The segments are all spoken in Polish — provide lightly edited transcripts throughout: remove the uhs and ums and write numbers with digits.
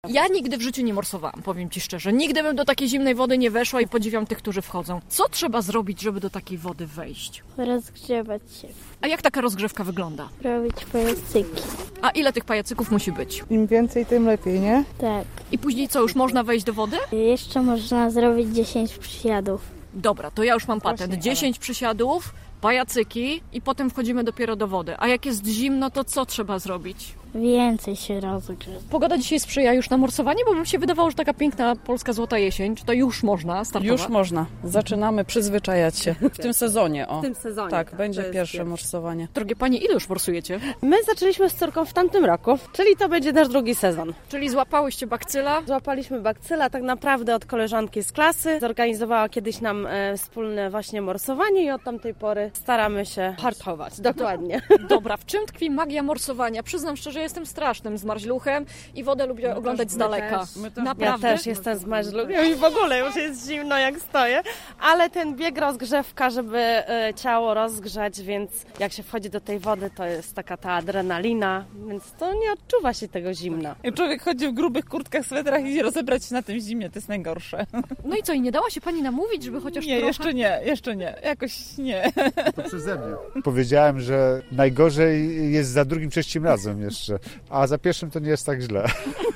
Ja nigdy w życiu nie morsowałam, powiem Ci szczerze. Nigdy bym do takiej zimnej wody nie weszła i podziwiam tych, którzy wchodzą. Co trzeba zrobić, żeby do takiej wody wejść? Rozgrzewać się, A jak taka rozgrzewka wygląda? robić pajacyki. A ile tych pajacyków musi być? Im więcej, tym lepiej, nie? Tak. I później co, już można wejść do wody? Jeszcze można zrobić 10 przysiadów. Dobra, to ja już mam patent. Właśnie, 10 przysiadów, pajacyki i potem wchodzimy dopiero do wody. A jak jest zimno, to co trzeba zrobić? Więcej się rozgrzewa. Pogoda dzisiaj sprzyja już na morsowanie, bo mi się wydawało, że taka piękna polska złota jesień. Czy to już można startować? Już można. Zaczynamy przyzwyczajać się. W tym sezonie, o. W tym sezonie. Tak, będzie to jest pierwsze morsowanie. Drogie panie, ile już morsujecie? My zaczęliśmy z córką w tamtym roku, czyli to będzie nasz drugi sezon. Czyli złapałyście bakcyla? Złapaliśmy bakcyla tak naprawdę od koleżanki z klasy. Zorganizowała kiedyś nam wspólne właśnie morsowanie i od tamtej pory staramy się hartować. Dokładnie. Dobra, w czym tkwi magia morsowania? Przyznam szczerze, jestem strasznym zmarzluchem i wodę lubię oglądać z daleka. Ja Naprawdę? też jestem zmarzlukiem i w ogóle już jest zimno jak stoję, ale ten bieg rozgrzewka, żeby ciało rozgrzać, więc jak się wchodzi do tej wody, to jest taka ta adrenalina, więc to nie odczuwa się tego zimna. Jak człowiek chodzi w grubych kurtkach, swetrach i rozebrać się na tym zimnie, to jest najgorsze. No i co, i nie dała się pani namówić, żeby chociaż Nie, trochę... jeszcze nie. Jakoś nie. To przeze mnie. Powiedziałem, że najgorzej jest za drugim, trzecim razem jeszcze, a za pierwszym to nie jest tak źle.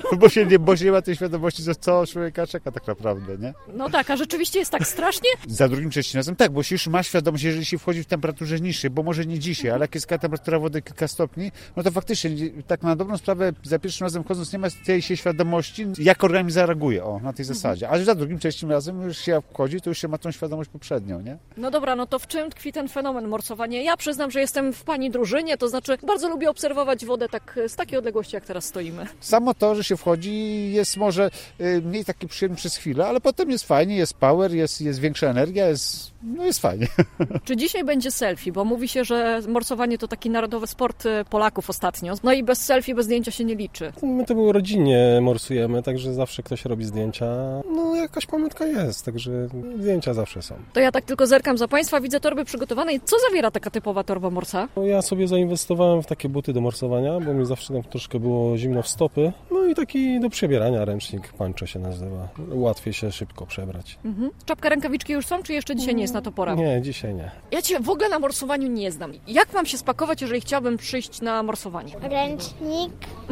Bo się nie ma tej świadomości, co człowieka czeka tak naprawdę, nie? No tak, a rzeczywiście jest tak strasznie? Za drugim, trzecim razem tak, bo się już ma świadomość, jeżeli się wchodzi w temperaturze niższej, bo może nie dzisiaj, ale jak jest temperatura wody kilka stopni, no to faktycznie, tak na dobrą sprawę, za pierwszym razem chodząc nie ma tej się świadomości, jak organizm zareaguje, na tej zasadzie. Ale za drugim, trzecim razem już się wchodzi, to już się ma tą świadomość poprzednią, nie? No dobra, no to w czym tkwi ten fenomen morsowania? Ja przyznam, że jestem w pani drużynie, to znaczy bardzo lubię obserwować wodę tak z takiej odległości, jak teraz stoimy. Samo to, że się wchodzi, jest może mniej taki przyjemny przez chwilę, ale potem jest fajnie, jest power, jest większa energia, jest fajnie. Czy dzisiaj będzie selfie? Bo mówi się, że morsowanie to taki narodowy sport Polaków ostatnio. No i bez selfie, bez zdjęcia się nie liczy. My to rodzinnie morsujemy, także zawsze ktoś robi zdjęcia. No jakaś pamiątka jest, także zdjęcia zawsze są. To ja tak tylko zerkam za Państwa, widzę torby przygotowane. I co zawiera taka typowa torba morsa? Ja sobie zainwestowałem w takie buty do morsowania, bo mi zawsze tam troszkę było zimno w stopy. No i taki do przebierania ręcznik, pancho się nazywa. Łatwiej się szybko przebrać. Czapka, rękawiczki już są, czy jeszcze dzisiaj nie jest na to pora? Nie, dzisiaj nie. Ja Cię w ogóle na morsowaniu nie znam. Jak mam się spakować, jeżeli chciałabym przyjść na morsowanie? Ręcznik,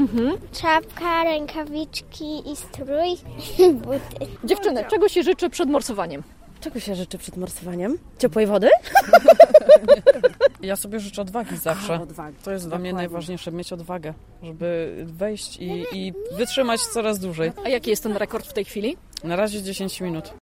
czapka, rękawiczki i strój, buty. Dziewczyny, czego się życzy przed morsowaniem? Czego się życzy przed morsowaniem? Ciepłej wody? Ja sobie życzę odwagi zawsze. Odwagi. To jest dla mnie najważniejsze, mieć odwagę, żeby wejść i wytrzymać coraz dłużej. A jaki jest ten rekord w tej chwili? Na razie 10 minut.